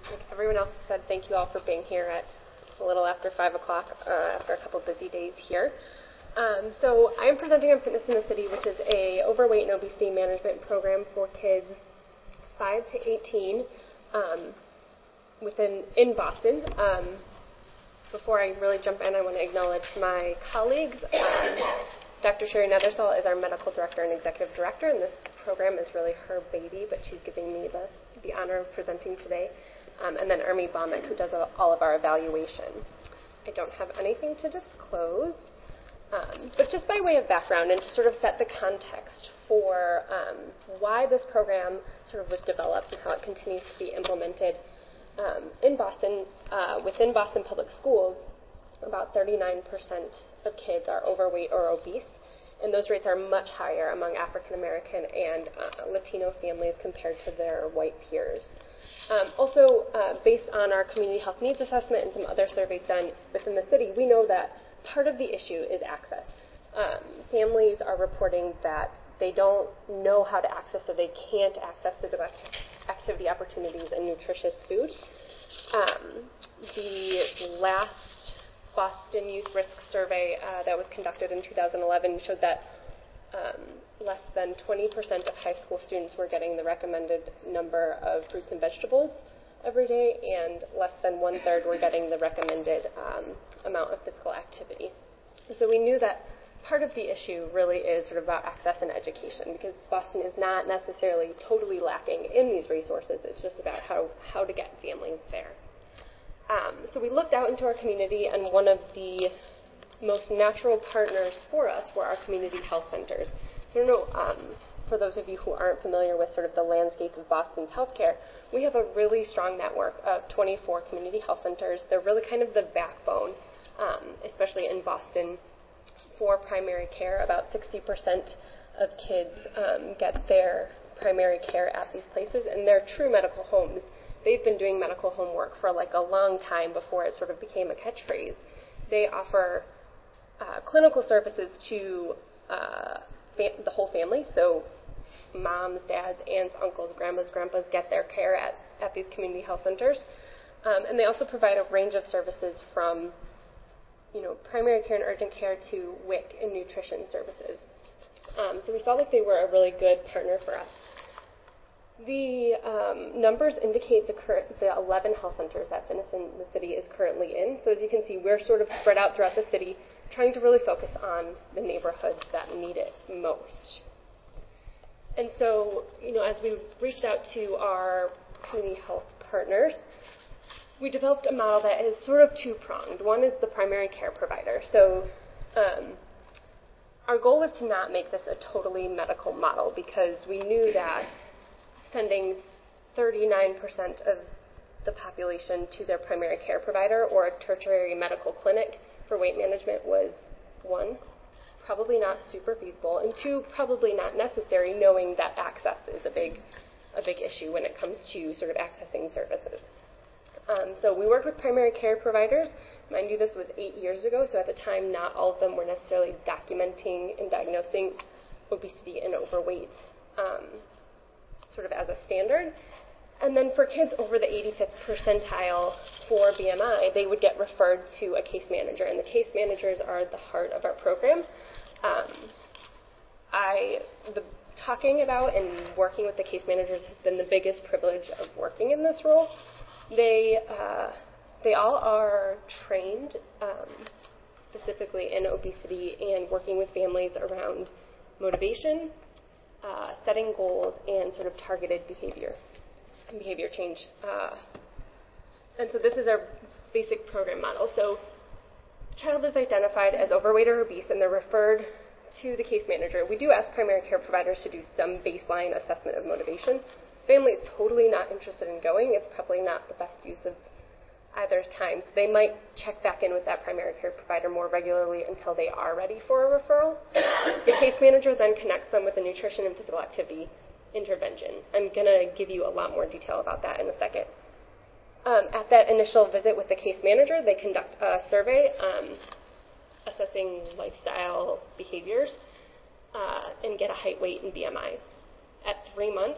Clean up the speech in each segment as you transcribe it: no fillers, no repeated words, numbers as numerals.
like everyone else said, thank you all for being here at a little after 5 o'clock after a couple busy days here. So I'm presenting on Fitness in the City, which is a overweight and obesity management program for kids 5 to 18 in Boston. Before I really jump in, I want to acknowledge my colleagues. Dr. Sherry Nethersall is our medical director and executive director, and this program is really her baby, but she's giving me the honor of presenting today. And then Ermi Baumick, who does all of our evaluation. I don't have anything to disclose, but just by way of background and to sort of set the context for why this program sort of was developed and how it continues to be implemented. In Boston, within Boston Public Schools, about 39% of kids are overweight or obese, and those rates are much higher among African American and Latino families compared to their white peers. Also, based on our community health needs assessment and some other surveys done within the city, we know that part of the issue is access. Families are reporting that they don't know how to access, or they can't access physical activity opportunities and nutritious food. The last Boston Youth Risk Survey that was conducted in 2011 showed that less than 20% of high school students were getting the recommended number of fruits and vegetables every day, and less than 1/3 were getting the recommended amount of physical activity. And so we knew that part of the issue really is sort of about access and education, because Boston is not necessarily totally lacking in these resources. It's just about how to get families there. So we looked out into our community, and one of the most natural partners for us were our community health centers. So I don't know, for those of you who aren't familiar with sort of the landscape of Boston's healthcare, we have a really strong network of 24 community health centers. They're really kind of the backbone, especially in Boston, for primary care. About 60% of kids get their primary care at these places, and they're true medical homes. They've been doing medical home work for like a long time before it sort of became a catchphrase. They offer clinical services to the whole family, so moms, dads, aunts, uncles, grandmas, grandpas get their care at these community health centers. And they also provide a range of services from primary care and urgent care to WIC and nutrition services. So we felt like they were a really good partner for us. The numbers indicate the 11 health centers that Fitness in the City is currently in. So as you can see, we're sort of spread out throughout the city, trying to really focus on the neighborhoods that need it most. And so, as we reached out to our community health partners, we developed a model that is sort of two-pronged. One is the primary care provider. So our goal was to not make this a totally medical model, because we knew that sending 39% of the population to their primary care provider or a tertiary medical clinic for weight management was, one, probably not super feasible, and two, probably not necessary, knowing that access is a big issue when it comes to sort of accessing services. So we worked with primary care providers. Mind you, this was 8 years ago, so at the time not all of them were necessarily documenting and diagnosing obesity and overweight sort of as a standard. And then for kids over the 85th percentile for BMI, they would get referred to a case manager, and the case managers are the heart of our program. The talking about and working with the case managers has been the biggest privilege of working in this role. They all are trained specifically in obesity and working with families around motivation, setting goals, and sort of targeted behavior change. And so this is our basic program model. So child is identified as overweight or obese, and they're referred to the case manager. We do ask primary care providers to do some baseline assessment of motivation. Family is totally not interested in going. It's probably not the best use of either's time. So they might check back in with that primary care provider more regularly until they are ready for a referral. The case manager then connects them with a nutrition and physical activity intervention. I'm going to give you a lot more detail about that in a second. At that initial visit with the case manager, they conduct a survey assessing lifestyle behaviors and get a height, weight, and BMI. At 3 months,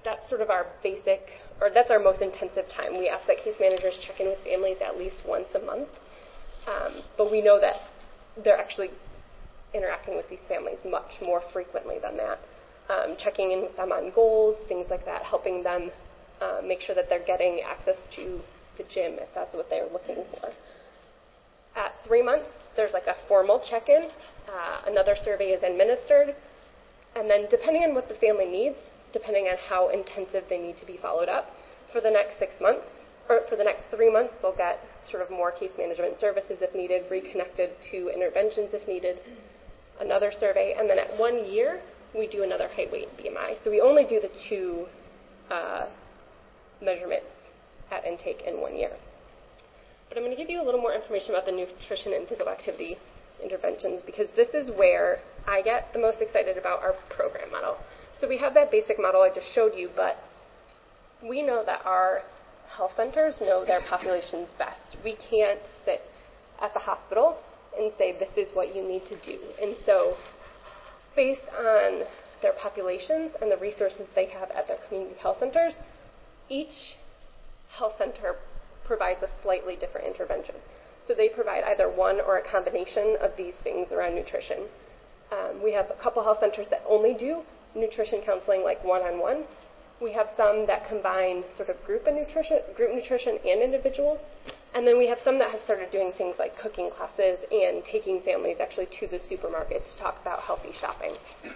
that's sort of our basic, or that's our most intensive time. We ask that case managers check in with families at least once a month, but we know that they're actually interacting with these families much more frequently than that. Checking in with them on goals, things like that, helping them make sure that they're getting access to the gym if that's what they're looking for. At 3 months, there's like a formal check-in. Another survey is administered. And then depending on what the family needs, depending on how intensive they need to be followed up, for the next 6 months, or for the next 3 months, they'll get sort of more case management services if needed, reconnected to interventions if needed, another survey, and then at 1 year, we do another height, weight, BMI. So we only do the 2 measurements at intake in 1 year. But I'm going to give you a little more information about the nutrition and physical activity interventions, because this is where I get the most excited about our program model. So we have that basic model I just showed you, but we know that our health centers know their populations best. We can't sit at the hospital and say, this is what you need to do. And so based on their populations and the resources they have at their community health centers, each health center provides a slightly different intervention. So they provide either one or a combination of these things around nutrition. We have a couple health centers that only do nutrition counseling, like one-on-one. We have some that combine sort of group nutrition and individual. And then we have some that have started doing things like cooking classes and taking families actually to the supermarket to talk about healthy shopping.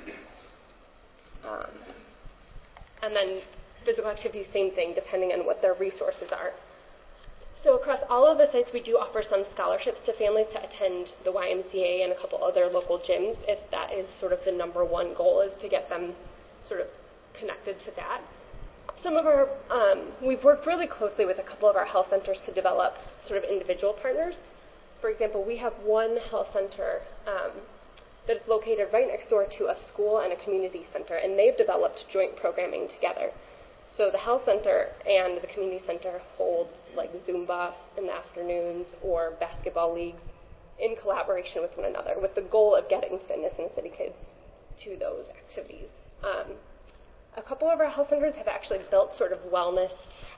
And then physical activity, same thing, depending on what their resources are. So across all of the sites, we do offer some scholarships to families to attend the YMCA and a couple other local gyms, if that is sort of the number one goal, is to get them sort of connected to that. Some of our, we've worked really closely with a couple of our health centers to develop sort of individual partners. For example, we have one health center that is located right next door to a school and a community center, and they've developed joint programming together. So the health center and the community center holds like Zumba in the afternoons or basketball leagues in collaboration with one another, with the goal of getting fitness and city kids to those activities. A couple of our health centers have actually built sort of wellness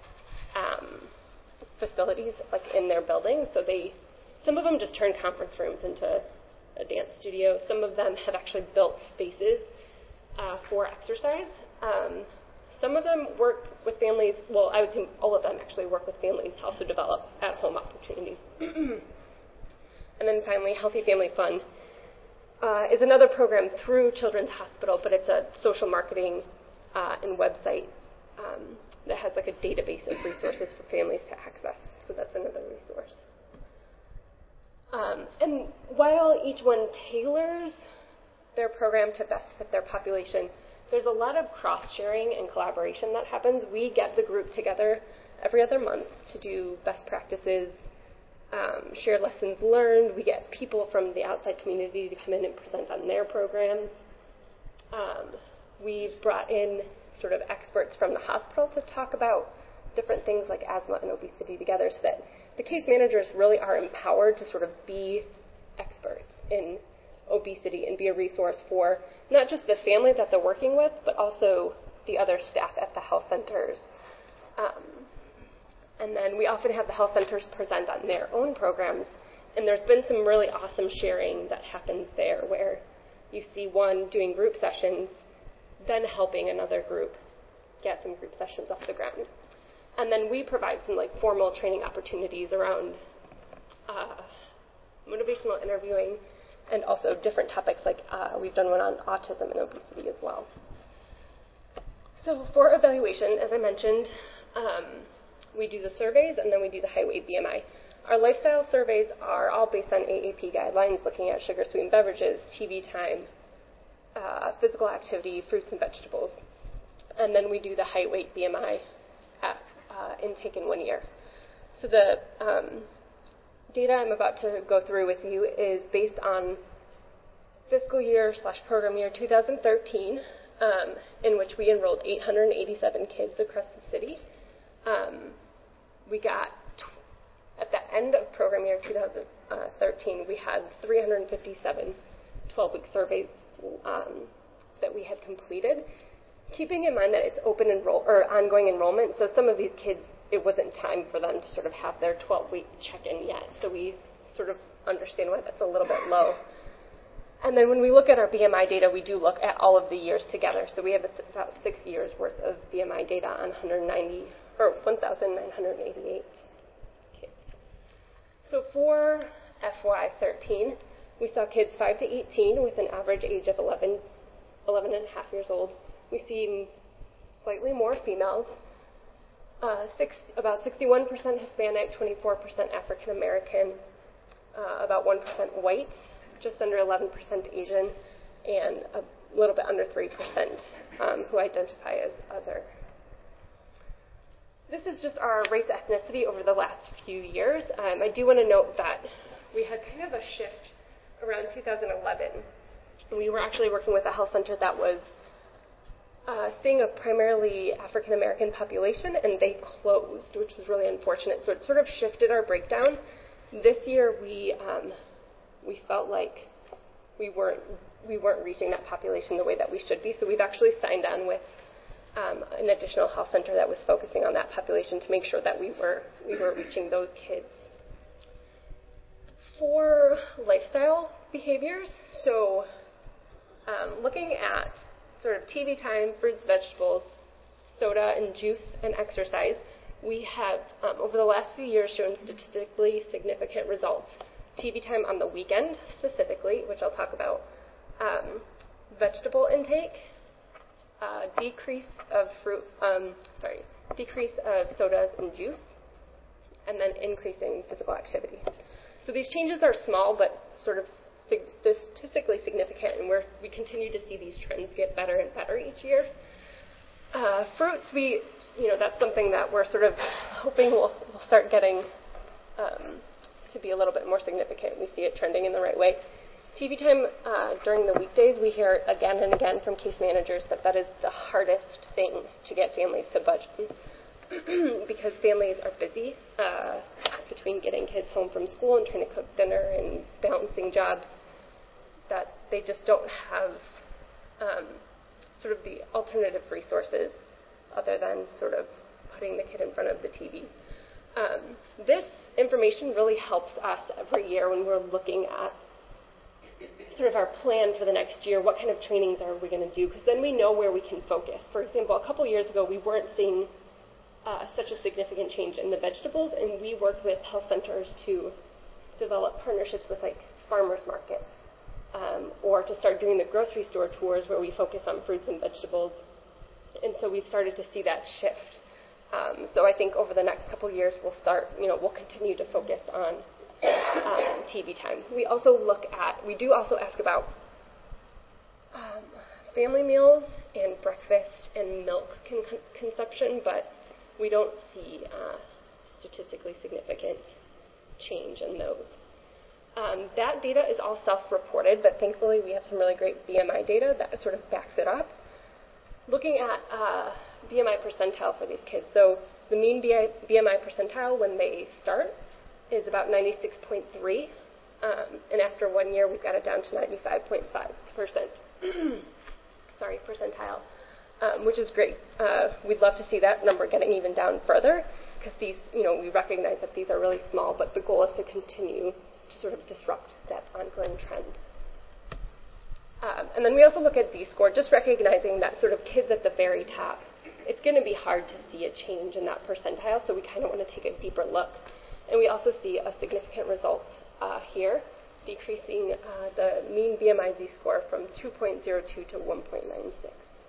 facilities like in their buildings. So some of them just turn conference rooms into a dance studio. Some of them have actually built spaces for exercise. Some of them work with families, well, I would say all of them actually work with families to also develop at-home opportunities. And then finally, Healthy Family Fun is another program through Children's Hospital, but it's a social marketing and website that has like a database of resources for families to access. So that's another resource. And while each one tailors their program to best fit their population, there's a lot of cross-sharing and collaboration that happens. We get the group together every other month to do best practices, share lessons learned. We get people from the outside community to come in and present on their programs. We've brought in sort of experts from the hospital to talk about different things like asthma and obesity together, so that the case managers really are empowered to sort of be experts in obesity and be a resource for not just the family that they're working with, but also the other staff at the health centers. And then we often have the health centers present on their own programs, and there's been some really awesome sharing that happens there, where you see one doing group sessions, then helping another group get some group sessions off the ground. And then we provide some like formal training opportunities around motivational interviewing, and also different topics, like we've done one on autism and obesity as well. So for evaluation, as I mentioned, we do the surveys, and then we do the height, weight, BMI. Our lifestyle surveys are all based on AAP guidelines, looking at sugar, sweetened beverages, TV time, physical activity, fruits and vegetables. And then we do the height, weight, BMI at intake in 1 year. So the data I'm about to go through with you is based on fiscal year / program year 2013, in which we enrolled 887 kids across the city. We got, at the end of program year 2013, we had 357 12-week surveys that we had completed. keeping in mind that it's ongoing enrollment, so some of these kids, it wasn't time for them to sort of have their 12-week check-in yet, so we sort of understand why that's a little bit low. And then when we look at our BMI data, we do look at all of the years together, so we have about 6 years worth of BMI data on 1,988 kids. So for FY13, we saw kids 5 to 18 with an average age of 11 and a half years old. We see slightly more females, about 61% Hispanic, 24% African American, about 1% white, just under 11% Asian, and a little bit under 3% who identify as other. This is just our race ethnicity over the last few years. I do want to note that we had kind of a shift around 2011. We were actually working with a health center that was seeing a primarily African American population, and they closed, which was really unfortunate. So it sort of shifted our breakdown. This year, we felt like we weren't reaching that population the way that we should be. So we've actually signed on with an additional health center that was focusing on that population to make sure that we were reaching those kids. For lifestyle behaviors, so looking at sort of TV time, fruits, vegetables, soda and juice, and exercise, we have, over the last few years, shown statistically significant results. TV time on the weekend, specifically, which I'll talk about, vegetable intake, decrease of sodas and juice, and then increasing physical activity. So these changes are small, but sort of statistically significant, and we continue to see these trends get better and better each year. Fruits, that's something that we're sort of hoping we'll start getting to be a little bit more significant. We see it trending in the right way. TV time during the weekdays, we hear again and again from case managers that is the hardest thing to get families to budget because families are busy between getting kids home from school and trying to cook dinner and balancing jobs, that they just don't have sort of the alternative resources other than sort of putting the kid in front of the TV. This information really helps us every year when we're looking at sort of our plan for the next year. What kind of trainings are we going to do? Because then we know where we can focus. For example, a couple years ago, we weren't seeing such a significant change in the vegetables, and we worked with health centers to develop partnerships with like farmers markets, or to start doing the grocery store tours where we focus on fruits and vegetables. And so we've started to see that shift. So I think over the next couple years, we'll continue to focus on TV time. We do also ask about family meals and breakfast and milk consumption, but we don't see statistically significant change in those. That data is all self-reported, but thankfully we have some really great BMI data that sort of backs it up. Looking at BMI percentile for these kids, so the mean BMI percentile when they start is about 96.3, and after 1 year we've got it down to 95.5%. Percentile, which is great. We'd love to see that number getting even down further, because these, we recognize that these are really small, but the goal is to continue to sort of disrupt that ongoing trend. And then we also look at Z-score, just recognizing that sort of kids at the very top, it's going to be hard to see a change in that percentile, so we kind of want to take a deeper look. And we also see a significant result here, decreasing the mean BMI Z-score from 2.02 to 1.96.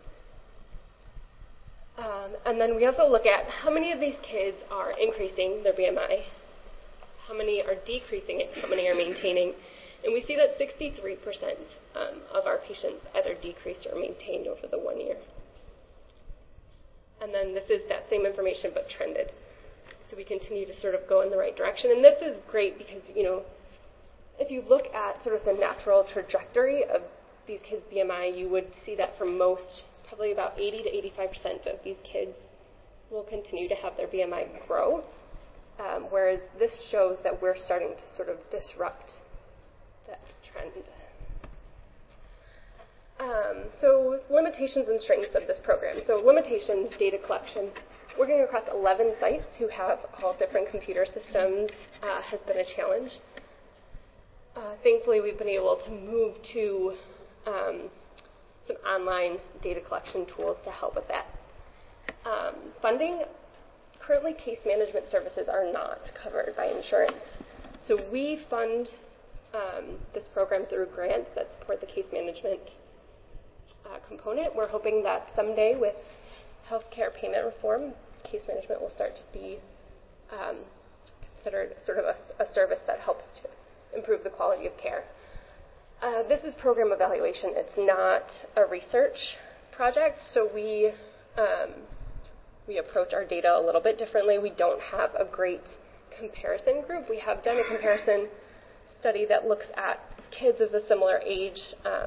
And then we also look at how many of these kids are increasing their BMI, how many are decreasing it, how many are maintaining. And we see that 63% of our patients either decreased or maintained over the 1 year. And then this is that same information but trended. So we continue to sort of go in the right direction. And this is great because, if you look at sort of the natural trajectory of these kids' BMI, you would see that for most, probably about 80 to 85% of these kids will continue to have their BMI grow, whereas this shows that we're starting to sort of disrupt that trend. So limitations and strengths of this program. So limitations, data collection. Working across 11 sites who have all different computer systems has been a challenge. Thankfully, we've been able to move to some online data collection tools to help with that. Funding. Currently, case management services are not covered by insurance. So we fund this program through grants that support the case management component. We're hoping that someday with healthcare payment reform, case management will start to be considered sort of a service that helps to improve the quality of care. This is program evaluation. It's not a research project, so we approach our data a little bit differently. We don't have a great comparison group. We have done a comparison study that looks at kids of a similar age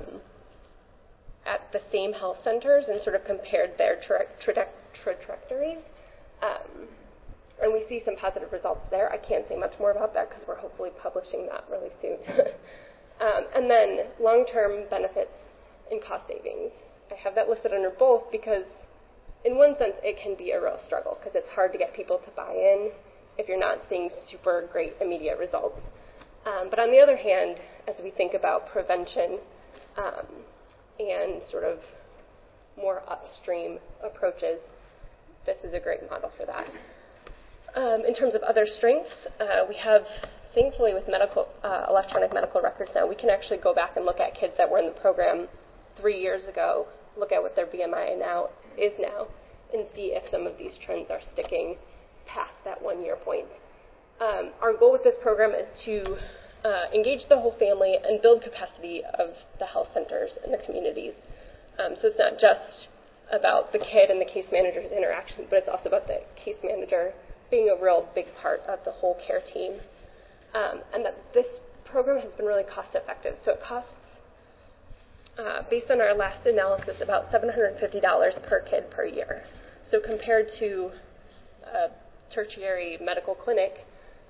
at the same health centers and sort of compared their trajectories. And we see some positive results there. I can't say much more about that because we're hopefully publishing that really soon. And then long-term benefits and cost savings. I have that listed under both because in one sense it can be a real struggle because it's hard to get people to buy in if you're not seeing super great immediate results. But on the other hand, as we think about prevention and sort of more upstream approaches, this is a great model for that. In terms of other strengths, we have, thankfully with electronic medical records now, we can actually go back and look at kids that were in the program 3 years ago, look at what their BMI is now, and see if some of these trends are sticking past that 1 year point. Our goal with this program is to engage the whole family and build capacity of the health centers and the communities. So it's not just about the kid and the case manager's interaction, but it's also about the case manager being a real big part of the whole care team. And that this program has been really cost effective. So it costs, based on our last analysis, about $750 per kid per year. So compared to a tertiary medical clinic,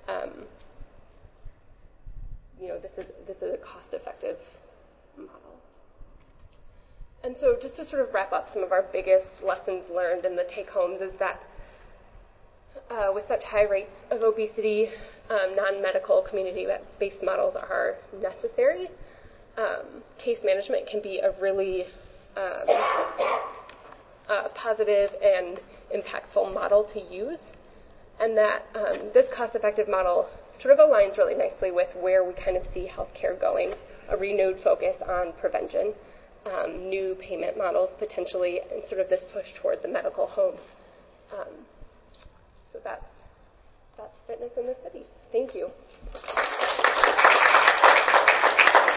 this is a cost-effective model. And so just to sort of wrap up some of our biggest lessons learned in the take-homes is that with such high rates of obesity, non-medical community-based models are necessary. Case management can be a really positive and impactful model to use, and that this cost-effective model sort of aligns really nicely with where we kind of see healthcare going, a renewed focus on prevention, new payment models potentially, and sort of this push toward the medical home. So that's fitness in the city. Thank you.